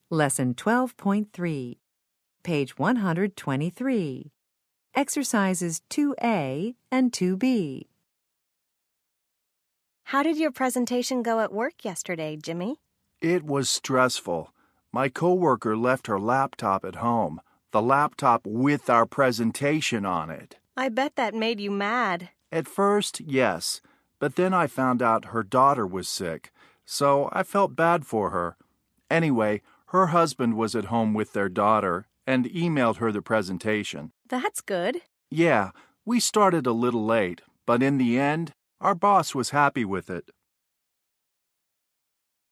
Lesson 12.3, page 123. Exercises 2A and 2B. How did your presentation go at work yesterday, Jimmy? It was stressful. My coworker left her laptop at home, the laptop with our presentation on it. I bet that made you mad. At first, yes, but then I found out her daughter was sick, so I felt bad for her. Anyway, her husband was at home with their daughter and emailed her the presentation. That's good. Yeah, we started a little late, but in the end, our boss was happy with it.